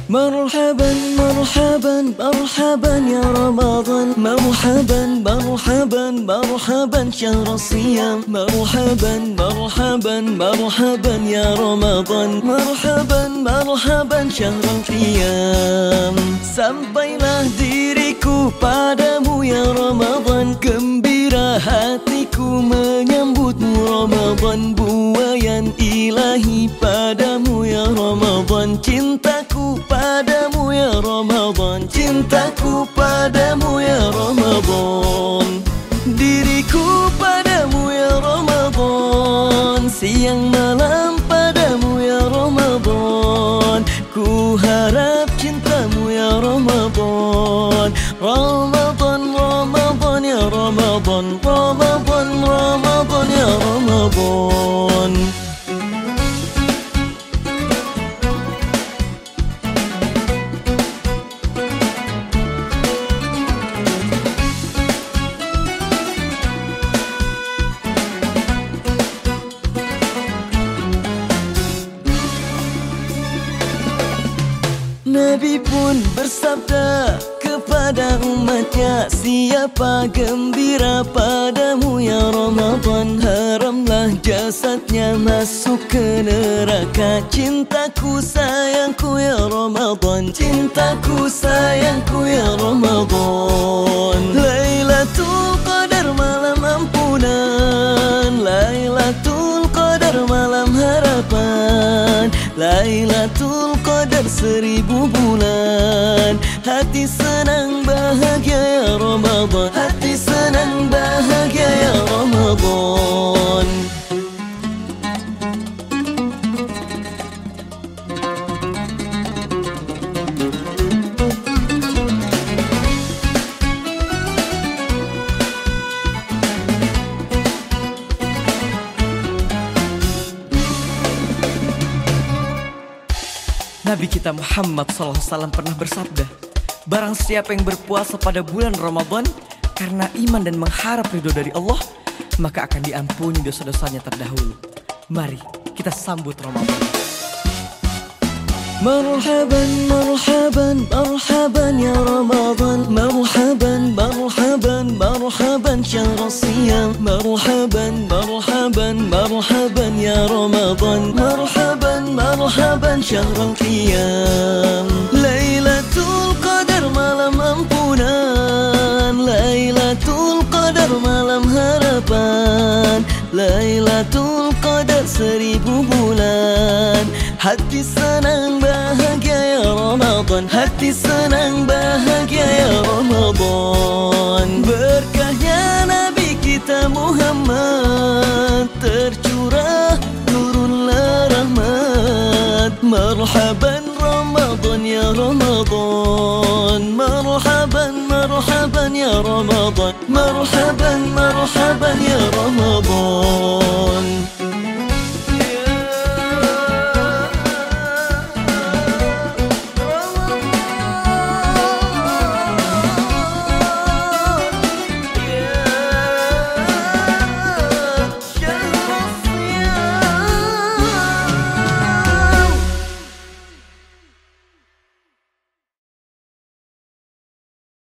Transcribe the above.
مرحبا مرحبا مرحبا يا رمضان، مرحبا مرحبا مرحبا شهر الصيام، مرحبا مرحبا مرحبا يا رمضان، مرحبا مرحبا شهر القيام. Sampailah diriku padamu ya Ramadan, gembira hatiku menyambutmu Ramadan, buayan ilahi padamu ya Ramadan, cintaku padamu ya Ramadan, cintaku padamu ya Ramadan, diriku padamu ya Ramadan, siang malam padamu ya Ramadan, ku harap cintamu ya Ramadan, Ramadan Ramadan ya Ramadan, Ramadan Ramadan ya Ramadan. Nabi pun bersabda kepada umatnya, siapa gembira padamu ya Ramadan, haramlah jasadnya masuk ke neraka. Cintaku sayangku ya Ramadan, cintaku sayangku ya Ramadan. Lailatul Qadar malam ampunan, Lailatul Qadar malam harapan, Lailatul Qadar 1000 bulan. Hati senang bahagia ya Ramadan, hati senang bahagia ya Ramadan. Nabi kita Muhammad SAW pernah bersabda, barang siapa yang berpuasa pada bulan Ramadan karena iman dan mengharap ridho dari Allah, maka akan diampuni dosa-dosanya terdahulu. Mari kita sambut Ramadan. Marhaban marhaban marhaban ya Ramadan, marhaban marhaban marhaban syahr siyam, marhaban marhaban marhaban ya Ramadan, marhaban marhaban syahr qiyam. Lailatul Qadar malam ampunan, Lailatul Qadar malam harapan, Lailatul Qadar 1000 bulan. Hati senang bahagia ya Ramadan, hati senang bahagia ya Ramadan. Berkahnya Nabi kita Muhammad tercurah nurullah rahmat. Marhaban Ramadan ya Ramadan, marhaban marhaban ya Ramadan, marhaban